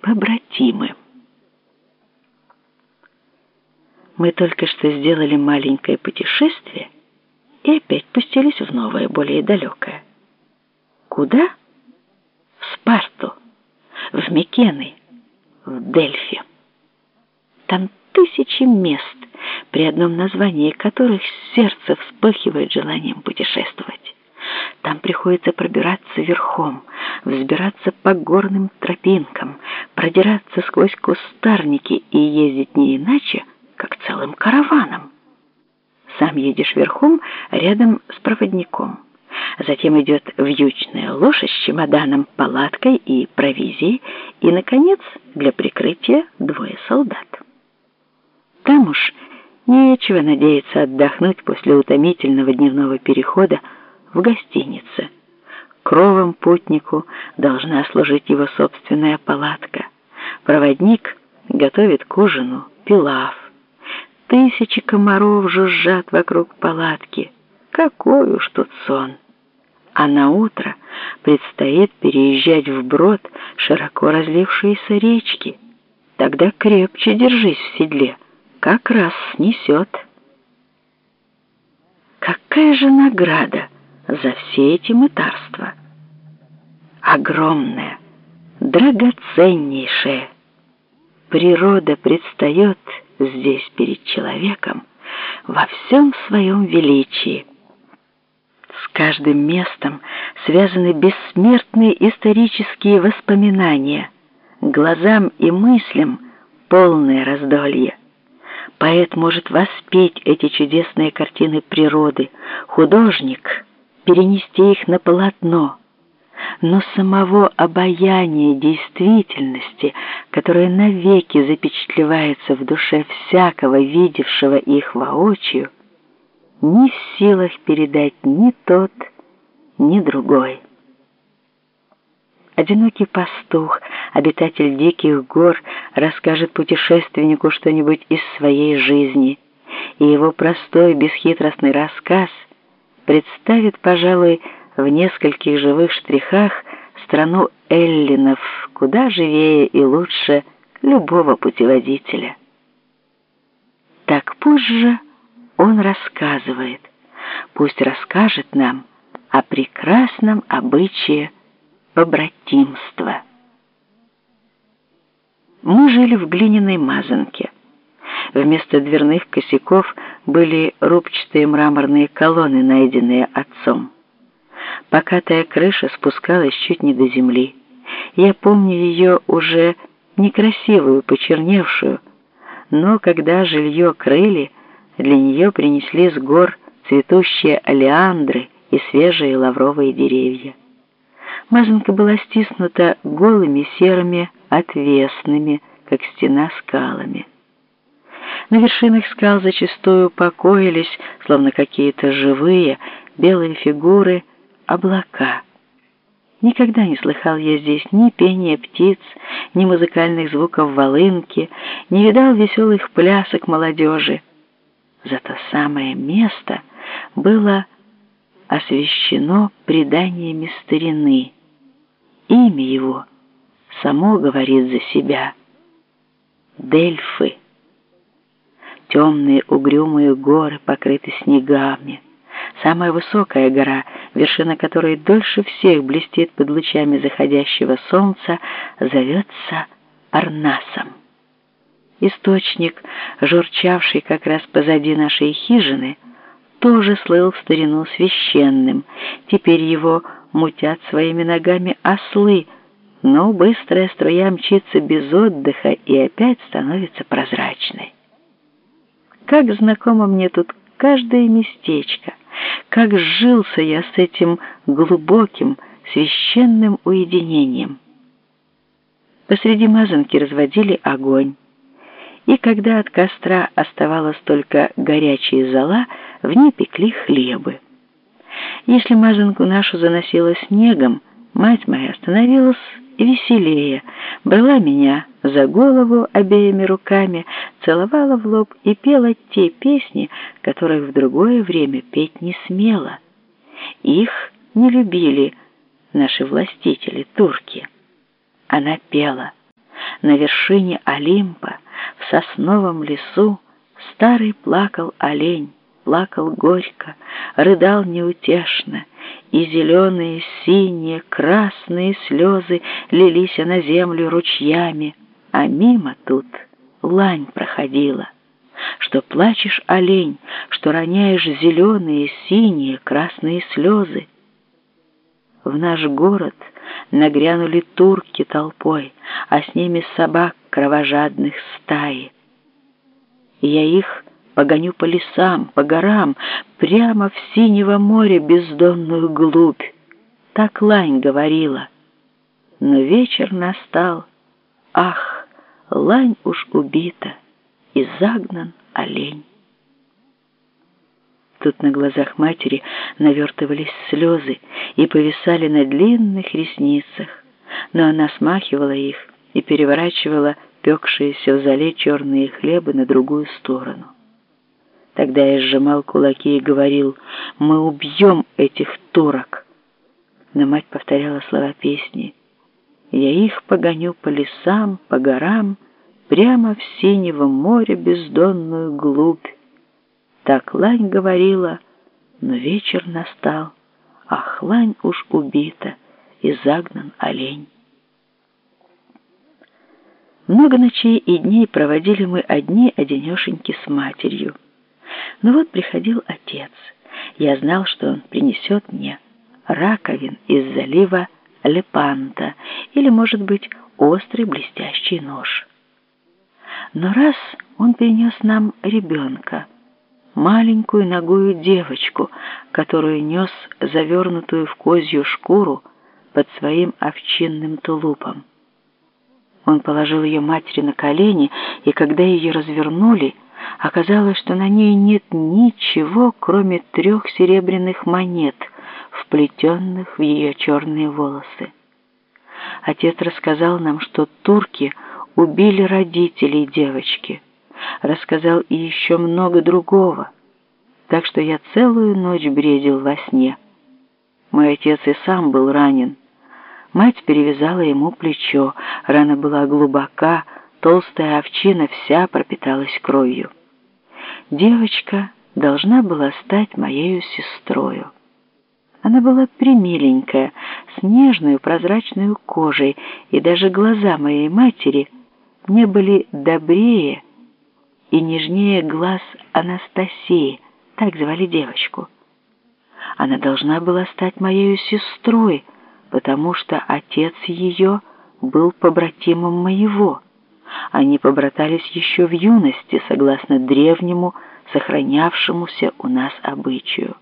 побратимы. Мы только что сделали маленькое путешествие и опять пустились в новое, более далекое. Куда? В Спарту, в Микены, в Дельфи. Там тысячи мест, при одном названии которых сердце вспыхивает желанием путешествовать. Там приходится пробираться верхом, взбираться по горным тропинкам, продираться сквозь кустарники и ездить не иначе, как целым караваном. Сам едешь верхом рядом с проводником. Затем идет вьючная лошадь с чемоданом, палаткой и провизией, и, наконец, для прикрытия двое солдат. Там уж нечего надеяться отдохнуть после утомительного дневного перехода в гостинице. Кровом путнику должна служить его собственная палатка. Проводник готовит к ужину пилав. Тысячи комаров жужжат вокруг палатки. Какой уж тут сон! А на утро предстоит переезжать вброд широко разлившиеся речки. Тогда крепче держись в седле, как раз снесет. Какая же награда за все эти мытарства? Огромная, драгоценнейшая. Природа предстает здесь перед человеком во всем своем величии. С каждым местом связаны бессмертные исторические воспоминания, глазам и мыслям полное раздолье. Поэт может воспеть эти чудесные картины природы, художник перенести их на полотно, но самого обаяния действительности, которое навеки запечатлевается в душе всякого, видевшего их воочию, не в силах передать ни тот, ни другой. Одинокий пастух, обитатель диких гор, расскажет путешественнику что-нибудь из своей жизни, и его простой, бесхитростный рассказ представит, пожалуй, в нескольких живых штрихах страну эллинов куда живее и лучше любого путеводителя. Так пусть же он рассказывает, пусть расскажет нам о прекрасном обычае побратимства. Мы жили в глиняной мазанке. Вместо дверных косяков были рубчатые мраморные колонны, найденные отцом. Покатая крыша спускалась чуть не до земли. Я помню ее уже некрасивую, почерневшую, но когда жилье крыли, для нее принесли с гор цветущие олеандры и свежие лавровые деревья. Мазанка была стиснута голыми серыми отвесными, как стена, скалами. На вершинах скал зачастую покоились, словно какие-то живые, белые фигуры, облака. Никогда не слыхал я здесь ни пения птиц, ни музыкальных звуков волынки, не видал веселых плясок молодежи. Зато самое место было освящено преданиями старины. Имя его само говорит за себя. Дельфы. Темные угрюмые горы покрыты снегами. Самая высокая гора, вершина которой дольше всех блестит под лучами заходящего солнца, зовется Парнасом. Источник, журчавший как раз позади нашей хижины, тоже слыл в старину священным. Теперь его мутят своими ногами ослы, но быстрая струя мчится без отдыха и опять становится прозрачной. Как знакомо мне тут каждое местечко, как сжился я с этим глубоким, священным уединением. Посреди мазанки разводили огонь, и когда от костра оставалась только горячая зола, в ней пекли хлебы. Если мазанку нашу заносило снегом, мать моя становилась веселее, брала меня за голову обеими руками, целовала в лоб и пела те песни, которых в другое время петь не смела. Их не любили наши властители, турки. Она пела: На вершине Олимпа, в сосновом лесу, старый плакал олень, плакал горько, рыдал неутешно, и зеленые, синие, красные слезы лились на землю ручьями, а мимо тут лань проходила. Что плачешь, олень, что роняешь зеленые, синие, красные слезы? В наш город нагрянули турки толпой, а с ними собак кровожадных стаи. И я их погоню по лесам, по горам, прямо в синего моря бездонную глубь. Так лань говорила. Но вечер настал. Ах, лань уж убита, и загнан олень. Тут на глазах матери навертывались слезы и повисали на длинных ресницах, но она смахивала их и переворачивала пекшиеся в зале черные хлебы на другую сторону. Тогда я сжимал кулаки и говорил: «Мы убьем этих турок!» Но мать повторяла слова песни: «Я их погоню по лесам, по горам, прямо в синего моря бездонную глубь». Так лань говорила, но вечер настал. Ах, лань уж убита, и загнан олень. Много ночей и дней проводили мы одни-одинешеньки с матерью. Но вот приходил отец. Я знал, что он принесет мне раковин из залива Лепанта или, может быть, острый блестящий нож. Но раз он принес нам ребенка, маленькую нагую девочку, которую нес завернутую в козью шкуру под своим овчинным тулупом. Он положил ее матери на колени, и когда ее развернули, оказалось, что на ней нет ничего, кроме 3 серебряных монет, вплетенных в ее черные волосы. Отец рассказал нам, что турки убили родителей девочки. Рассказал и еще много другого, так что я целую ночь бредил во сне. Мой отец и сам был ранен. Мать перевязала ему плечо, рана была глубока, толстая овчина вся пропиталась кровью. Девочка должна была стать моею сестрою. Она была премиленькая, с нежной прозрачной кожей, и даже глаза моей матери не были добрее и нежнее глаз Анастасии, так звали девочку. Она должна была стать моею сестрой, потому что отец ее был побратимом моего. Они побратались еще в юности, согласно древнему, сохранявшемуся у нас обычаю.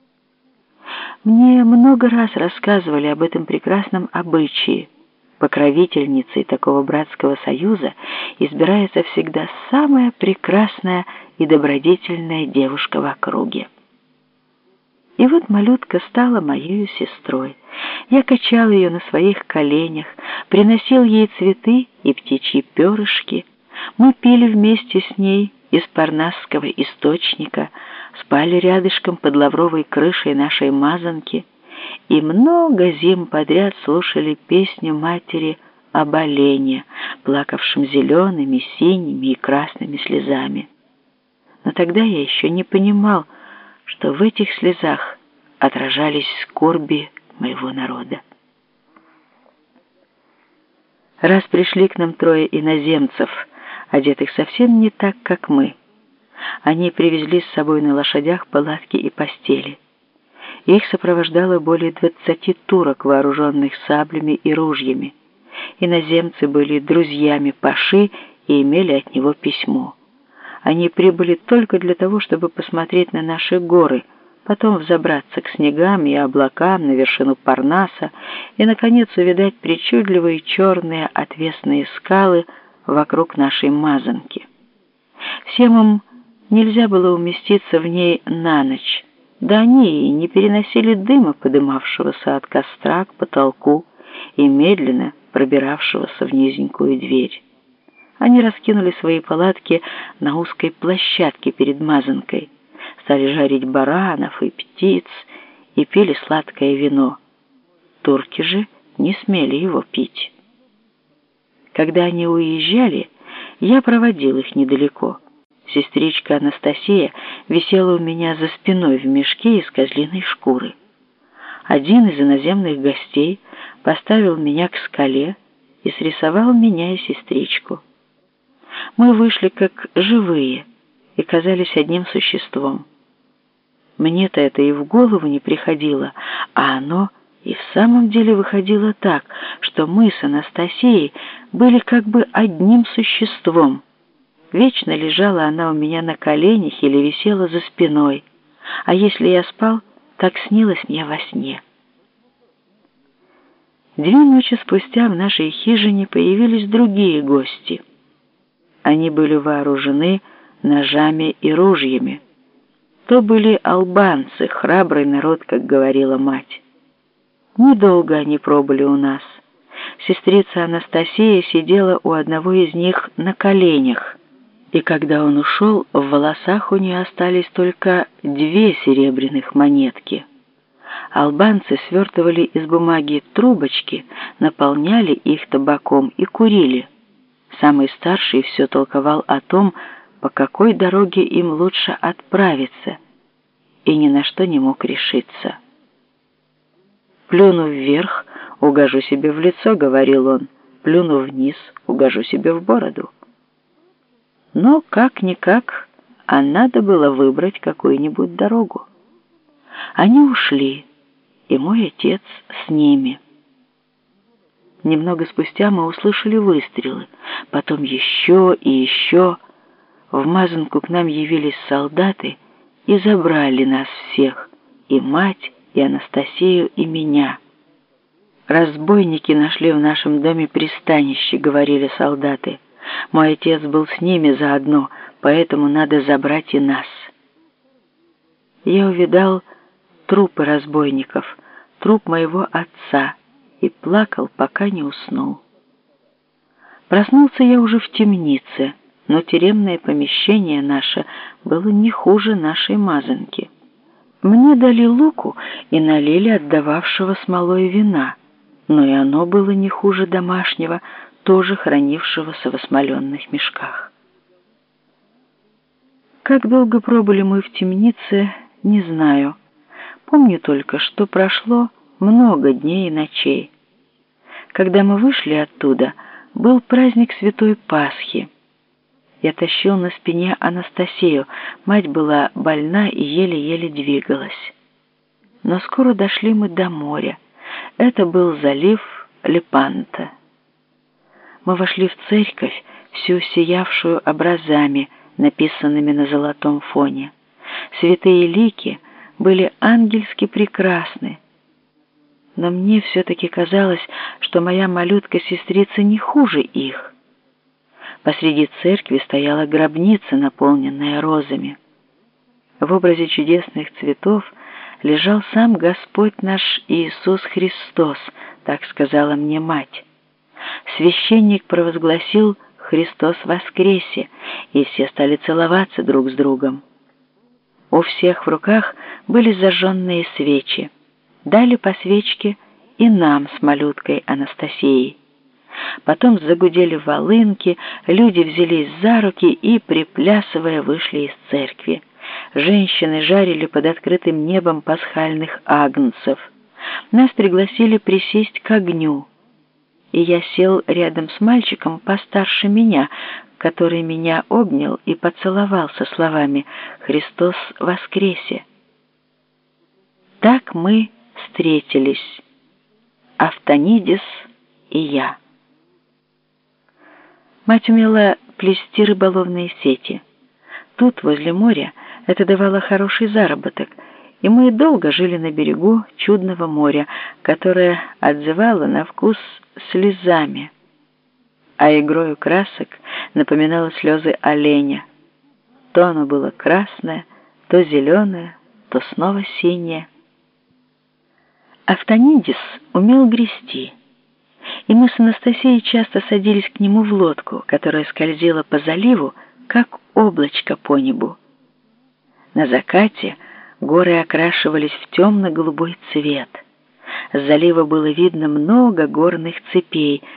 Мне много раз рассказывали об этом прекрасном обычае. Покровительницей такого братского союза избирается всегда самая прекрасная и добродетельная девушка в округе. И вот малютка стала моей сестрой. Я качал ее на своих коленях, приносил ей цветы и птичьи перышки. Мы пили вместе с ней из парнасского источника, спали рядышком под лавровой крышей нашей мазанки и много зим подряд слушали песню матери об олене, плакавшем зелеными, синими и красными слезами. Но тогда я еще не понимал, что в этих слезах отражались скорби моего народа. Раз пришли к нам 3 иноземцев, одетых совсем не так, как мы. Они привезли с собой на лошадях палатки и постели. Их сопровождало более 20 турок, вооруженных саблями и ружьями. Иноземцы были друзьями паши и имели от него письмо. Они прибыли только для того, чтобы посмотреть на наши горы, потом взобраться к снегам и облакам на вершину Парнаса и, наконец, увидать причудливые черные отвесные скалы вокруг нашей мазанки. Всем им нельзя было уместиться в ней на ночь, да они и не переносили дыма, подымавшегося от костра к потолку и медленно пробиравшегося в низенькую дверь. Они раскинули свои палатки на узкой площадке перед мазанкой, стали жарить баранов и птиц и пили сладкое вино. Турки же не смели его пить. Когда они уезжали, я проводил их недалеко. Сестричка Анастасия висела у меня за спиной в мешке из козлиной шкуры. Один из иноземных гостей поставил меня к скале и срисовал меня и сестричку. Мы вышли как живые и казались одним существом. Мне-то это и в голову не приходило, а оно и в самом деле выходило так, что мы с Анастасией были как бы одним существом. Вечно лежала она у меня на коленях или висела за спиной, а если я спал, так снилось мне во сне. 2 ночи спустя в нашей хижине появились другие гости. Они были вооружены ножами и ружьями. То были албанцы, храбрый народ, как говорила мать. Недолго они пробыли у нас. Сестрица Анастасия сидела у одного из них на коленях, и когда он ушел, в волосах у нее остались только 2 серебряных монетки. Албанцы свертывали из бумаги трубочки, наполняли их табаком и курили. Самый старший все толковал о том, по какой дороге им лучше отправиться, и ни на что не мог решиться. «Плюну вверх, угожу себе в лицо», — говорил он, — «плюну вниз, угожу себе в бороду». Но как-никак, а надо было выбрать какую-нибудь дорогу. Они ушли, и мой отец с ними. Немного спустя мы услышали выстрелы, потом еще и еще. В Мазанку к нам явились солдаты и забрали нас всех, и мать, и Анастасию, и меня. «Разбойники нашли в нашем доме пристанище», — говорили солдаты. «Мой отец был с ними заодно, поэтому надо забрать и нас». Я увидал трупы разбойников, труп моего отца, и плакал, пока не уснул. Проснулся я уже в темнице, но тюремное помещение наше было не хуже нашей Мазанки. Мне дали луку и налили отдававшего смолой вина, но и оно было не хуже домашнего, тоже хранившегося в осмоленных мешках. Как долго пробыли мы в темнице, не знаю. Помню только, что прошло много дней и ночей. Когда мы вышли оттуда, был праздник Святой Пасхи. Я тащил на спине Анастасию, мать была больна и еле-еле двигалась. Но скоро дошли мы до моря. Это был залив Лепанто. Мы вошли в церковь, всю сиявшую образами, написанными на золотом фоне. Святые лики были ангельски прекрасны. Но мне все-таки казалось, что моя малютка-сестрица не хуже их. Посреди церкви стояла гробница, наполненная розами. В образе чудесных цветов лежал сам Господь наш Иисус Христос, так сказала мне мать. Священник провозгласил «Христос воскресе», и все стали целоваться друг с другом. У всех в руках были зажженные свечи. Дали по свечке и нам с малюткой Анастасией. Потом загудели волынки, люди взялись за руки и, приплясывая, вышли из церкви. Женщины жарили под открытым небом пасхальных агнцев. Нас пригласили присесть к огню, и я сел рядом с мальчиком постарше меня, который меня обнял и поцеловал со словами «Христос воскресе». Так мы встретились, Автонидис и я. Мать умела плести рыболовные сети. Тут, возле моря, это давало хороший заработок, и мы долго жили на берегу чудного моря, которое отзывало на вкус слезами, а игрою красок напоминало слезы оленя. То оно было красное, то зеленое, то снова синее. Автонидис умел грести, и мы с Анастасией часто садились к нему в лодку, которая скользила по заливу, как облачко по небу. На закате горы окрашивались в темно-голубой цвет. С залива было видно много горных цепей,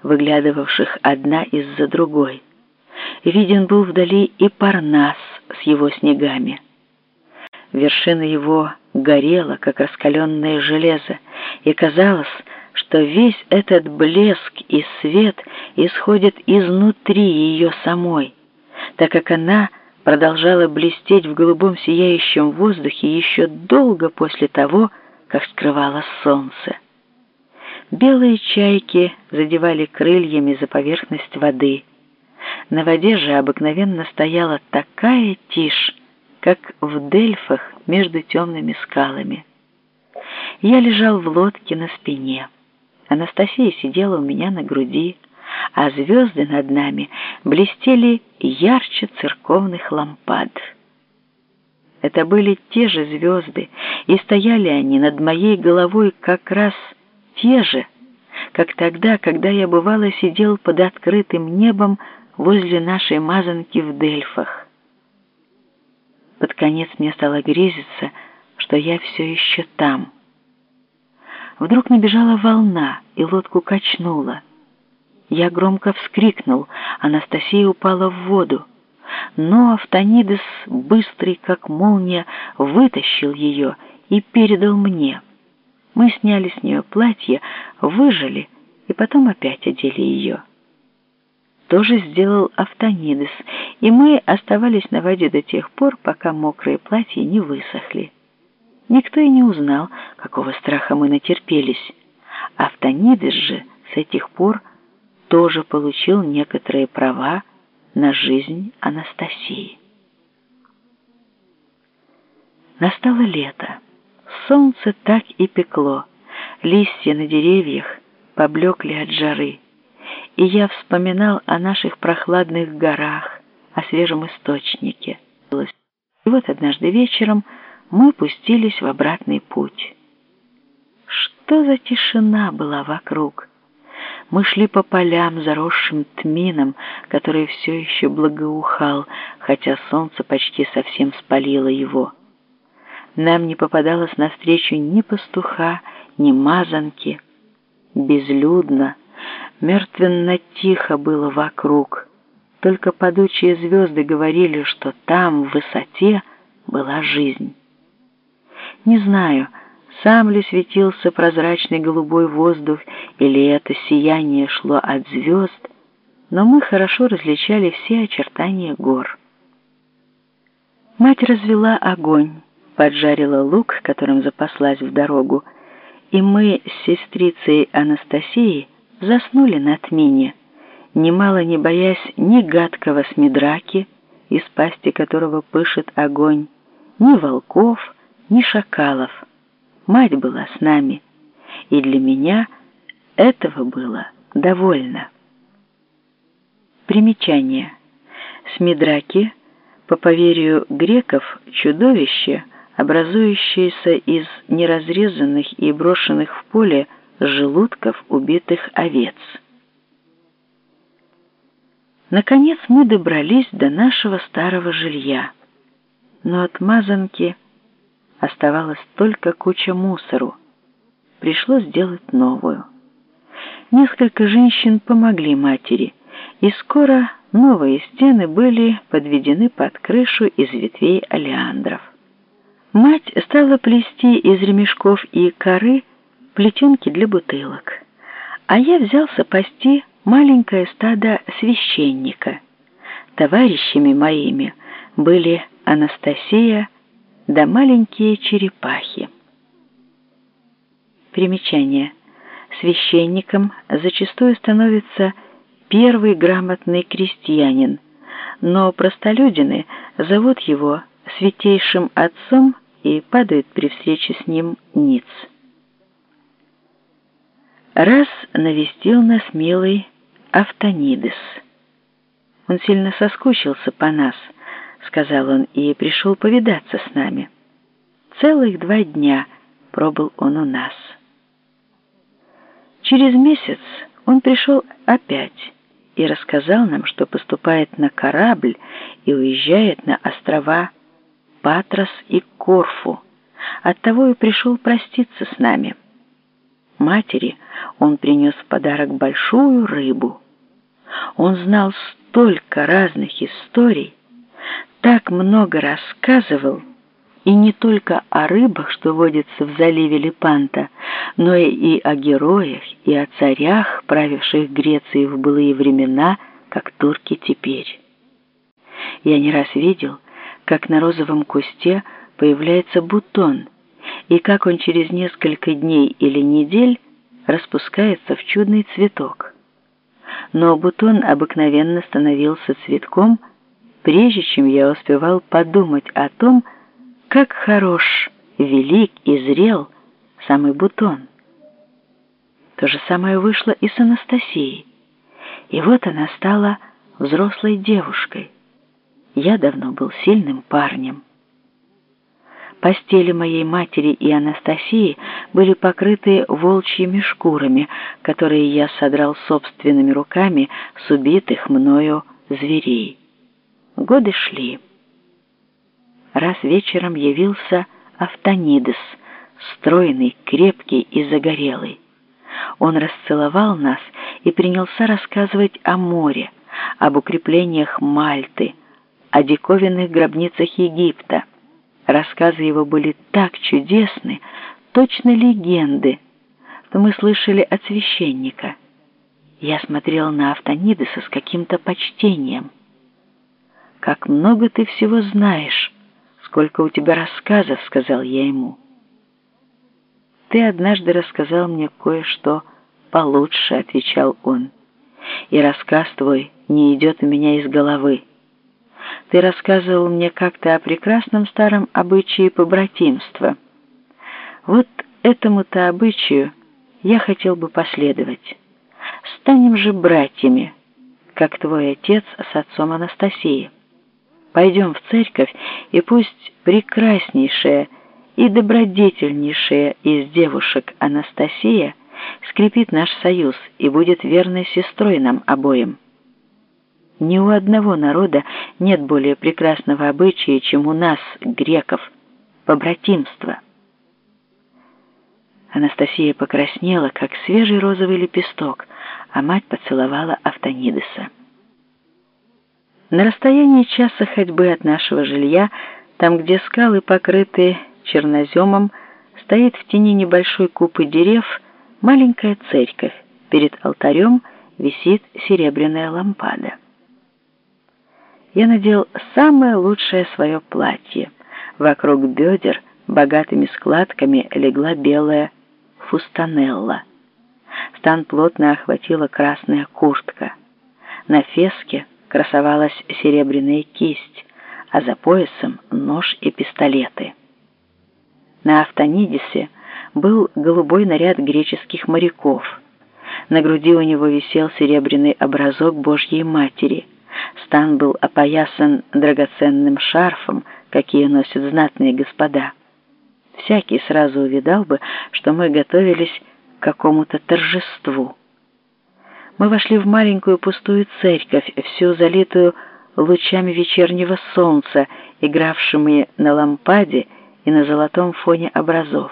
выглядывавших одна из-за другой. Виден был вдали и Парнас с его снегами. Вершина его горела, как раскаленное железо, и казалось, что весь этот блеск и свет исходит изнутри ее самой, так как она продолжала блестеть в голубом сияющем воздухе еще долго после того, как скрывалось солнце. Белые чайки задевали крыльями за поверхность воды. На воде же обыкновенно стояла такая тишь, как в Дельфах между темными скалами. Я лежал в лодке на спине. Анастасия сидела у меня на груди, а звезды над нами блестели ярче церковных лампад. Это были те же звезды, и стояли они над моей головой как раз те же, как тогда, когда я бывало сидел под открытым небом возле нашей мазанки в Дельфах. Под конец мне стало грезиться, что я все еще там. Вдруг набежала волна, и лодку качнула. Я громко вскрикнул, Анастасия упала в воду. Но Автонидес, быстрый как молния, вытащил ее и передал мне. Мы сняли с нее платье, выжали и потом опять одели ее. То же сделал Автонидес, и мы оставались на воде до тех пор, пока мокрые платья не высохли. Никто и не узнал, какого страха мы натерпелись. Автонидес же с этих пор тоже получил некоторые права на жизнь Анастасии. Настало лето. Солнце так и пекло, листья на деревьях поблекли от жары, и я вспоминал о наших прохладных горах, о свежем источнике. И вот однажды вечером мы пустились в обратный путь. Что за тишина была вокруг! Мы шли по полям, заросшим тмином, который все еще благоухал, хотя солнце почти совсем спалило его. Нам не попадалось навстречу ни пастуха, ни мазанки. Безлюдно, мертвенно-тихо было вокруг. Только падучие звезды говорили, что там, в высоте, была жизнь. Не знаю, сам ли светился прозрачный голубой воздух, или это сияние шло от звезд, но мы хорошо различали все очертания гор. Мать развела огонь, поджарила лук, которым запаслась в дорогу, и мы с сестрицей Анастасией заснули на тмине, немало не боясь ни гадкого смидраки, из пасти которого пышет огонь, ни волков, ни шакалов. Мать была с нами, и для меня этого было довольно. Примечание. Смидраки, по поверью греков, чудовище, образующееся из неразрезанных и брошенных в поле желудков убитых овец. Наконец мы добрались до нашего старого жилья, но от мазанки оставалась только куча мусору. Пришлось сделать новую. Несколько женщин помогли матери, и скоро новые стены были подведены под крышу из ветвей олеандров. Мать стала плести из ремешков и коры плетенки для бутылок, а я взялся пасти маленькое стадо священника. Товарищами моими были Анастасия да маленькие черепахи. Примечание. Священником зачастую становится первый грамотный крестьянин, но простолюдины зовут его святейшим отцом и падают при встрече с ним ниц. Раз навестил нас милый Автонидес. Он сильно соскучился по нас, сказал он, и пришел повидаться с нами. Целых 2 дня пробыл он у нас. Через месяц он пришел опять и рассказал нам, что поступает на корабль и уезжает на острова Патрос и Корфу. Оттого и пришел проститься с нами. матери он принес в подарок большую рыбу. Он знал столько разных историй, так много рассказывал, и не только о рыбах, что водятся в заливе Лепанто, но и о героях, и о царях, правивших Грецией в былые времена, как турки теперь. Я не раз видел, как на розовом кусте появляется бутон, и как он через несколько дней или недель распускается в чудный цветок. Но бутон обыкновенно становился цветком, прежде чем я успевал подумать о том, как хорош, велик и зрел самый бутон. То же самое вышло и с Анастасией. И вот она стала взрослой девушкой. Я давно был сильным парнем. Постели моей матери и Анастасии были покрыты волчьими шкурами, которые я содрал собственными руками с убитых мною зверей. Годы шли. Раз вечером явился Автонидес, стройный, крепкий и загорелый. Он расцеловал нас и принялся рассказывать о море, об укреплениях Мальты, о диковинных гробницах Египта. Рассказы его были так чудесны, точно легенды, что мы слышали от священника. Я смотрел на Автонидеса с каким-то почтением. «Как много ты всего знаешь, сколько у тебя рассказов», — сказал я ему. «Ты однажды рассказал мне кое-что получше», — отвечал он, «и рассказ твой не идет у меня из головы. Ты рассказывал мне как-то о прекрасном старом обычае побратимства. Вот этому-то обычаю я хотел бы последовать. Станем же братьями, как твой отец с отцом Анастасии. Пойдем в церковь, и пусть прекраснейшая и добродетельнейшая из девушек Анастасия скрепит наш союз и будет верной сестрой нам обоим. Ни у одного народа нет более прекрасного обычая, чем у нас, греков, побратимства». Анастасия покраснела, как свежий розовый лепесток, а мать поцеловала Автонидеса. На расстоянии часа ходьбы от нашего жилья, там, где скалы покрыты черноземом, стоит в тени небольшой купы дерев маленькая церковь. Перед алтарем висит серебряная лампада. Я надел самое лучшее свое платье. Вокруг бедер богатыми складками легла белая фустанелла. Стан плотно охватила красная куртка. На феске красовалась серебряная кисть, а за поясом нож и пистолеты. На Автонидесе был голубой наряд греческих моряков. На груди у него висел серебряный образок Божьей Матери. Стан был опоясан драгоценным шарфом, какие носят знатные господа. Всякий сразу увидал бы, что мы готовились к какому-то торжеству. Мы вошли в маленькую пустую церковь, всю залитую лучами вечернего солнца, игравшими на лампаде и на золотом фоне образов.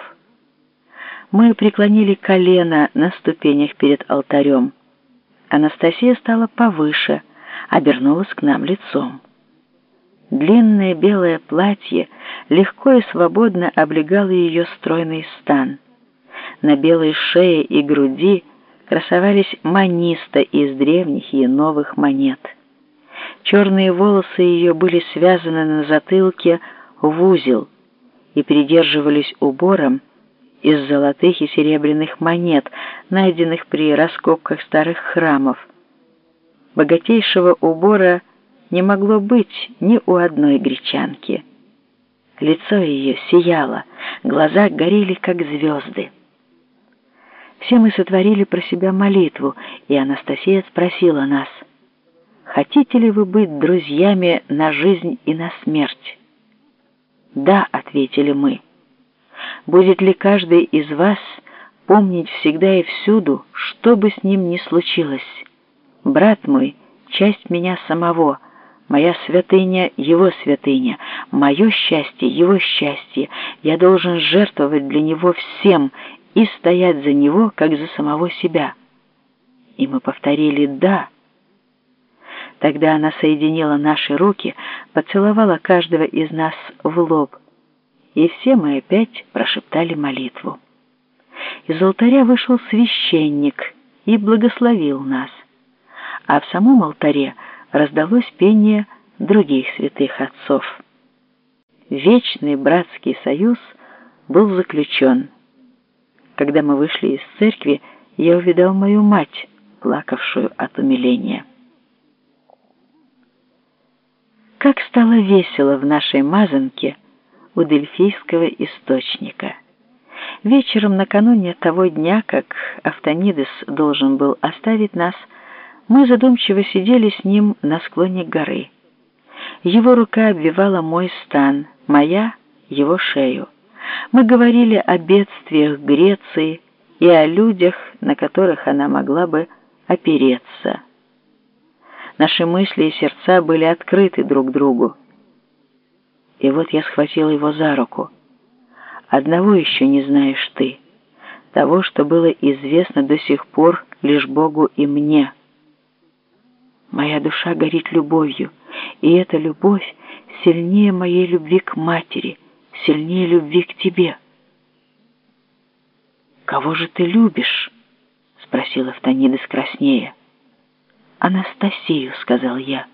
Мы преклонили колено на ступенях перед алтарем. Анастасия стала повыше, обернулась к нам лицом. Длинное белое платье легко и свободно облегало ее стройный стан. На белой шее и груди красовались маниста из древних и новых монет. Черные волосы ее были связаны на затылке в узел и придерживались убором из золотых и серебряных монет, найденных при раскопках старых храмов. Богатейшего убора не могло быть ни у одной гречанки. Лицо ее сияло, глаза горели, как звезды. Все мы сотворили про себя молитву, и Анастасия спросила нас: «Хотите ли вы быть друзьями на жизнь и на смерть?» «Да», — ответили мы. «Будет ли каждый из вас помнить всегда и всюду, что бы с ним ни случилось? Брат мой — часть меня самого, моя святыня — его святыня, мое счастье — его счастье. Я должен жертвовать для него всем и стоять за него, как за самого себя. И мы повторили «да». Тогда она соединила наши руки, поцеловала каждого из нас в лоб, и все мы опять прошептали молитву. Из алтаря вышел священник и благословил нас, а в самом алтаре раздалось пение других святых отцов. Вечный братский союз был заключен. Когда мы вышли из церкви, я увидал мою мать, плакавшую от умиления. Как стало весело в нашей мазанке у Дельфийского источника. Вечером накануне того дня, как Автонидес должен был оставить нас, мы задумчиво сидели с ним на склоне горы. Его рука обвивала мой стан, моя — его шею. Мы говорили о бедствиях Греции и о людях, на которых она могла бы опереться. Наши мысли и сердца были открыты друг другу. И вот я схватила его за руку. Одного еще не знаешь ты, того, что было известно до сих пор лишь Богу и мне. Моя душа горит любовью, и эта любовь сильнее моей любви к матери, сильнее любви к тебе. «Кого же ты любишь?» — спросил Автонидес краснея. «Анастасию», — сказал я.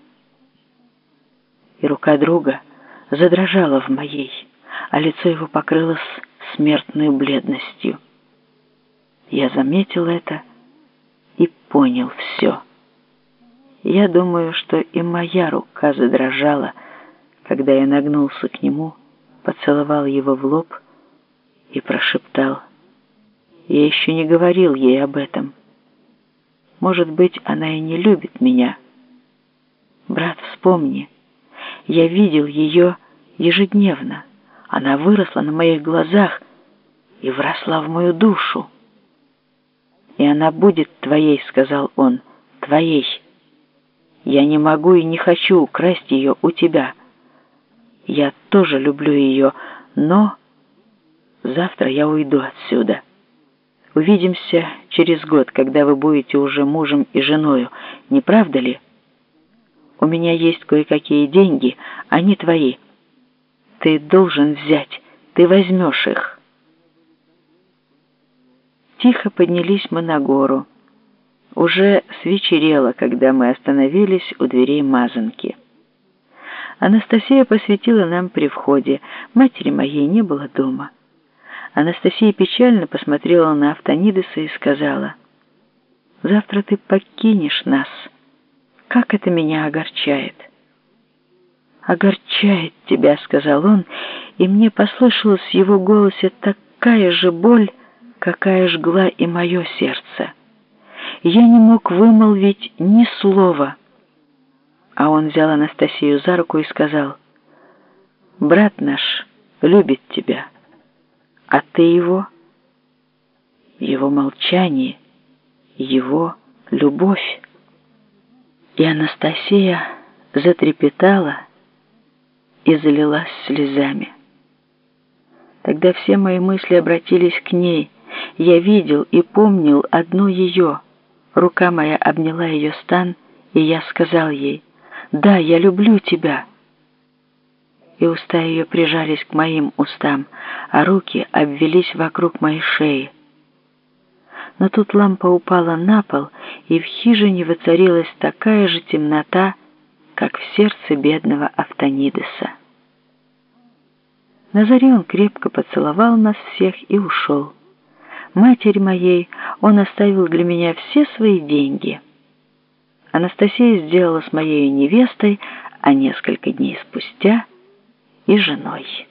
И рука друга задрожала в моей, а лицо его покрылось смертной бледностью. Я заметил это и понял все. Я думаю, что и моя рука задрожала, когда я нагнулся к нему, поцеловал его в лоб и прошептал. Я еще не говорил ей об этом. Может быть, она и не любит меня. Брат, вспомни, я видел ее ежедневно. Она выросла на моих глазах и вросла в мою душу. «И она будет твоей», — сказал он, — «твоей. Я не могу и не хочу украсть ее у тебя. Я тоже люблю ее, но завтра я уйду отсюда. Увидимся через год, когда вы будете уже мужем и женою, не правда ли? У меня есть кое-какие деньги, они твои. Ты должен взять, ты возьмешь их». Тихо поднялись мы на гору. Уже свечерело, когда мы остановились у дверей мазанки. Анастасия посветила нам при входе. Матери моей не было дома. Анастасия печально посмотрела на Автонидеса и сказала: «Завтра ты покинешь нас. Как это меня огорчает!» «Огорчает тебя», — сказал он, и мне послышалась в его голосе такая же боль, какая жгла и мое сердце. Я не мог вымолвить ни слова, а он взял Анастасию за руку и сказал: «Брат наш любит тебя, а ты его». Его молчание, его любовь. И Анастасия затрепетала и залилась слезами. Тогда все мои мысли обратились к ней. Я видел и помнил одну ее. Рука моя обняла ее стан, и я сказал ей: «Да, я люблю тебя». И уста ее прижались к моим устам, а руки обвелись вокруг моей шеи. Но тут лампа упала на пол, и в хижине воцарилась такая же темнота, как в сердце бедного Автонидеса. На заре он крепко поцеловал нас всех и ушел. Матери моей он оставил для меня все свои деньги. Анастасия сделалась моей невестой, а несколько дней спустя и женой.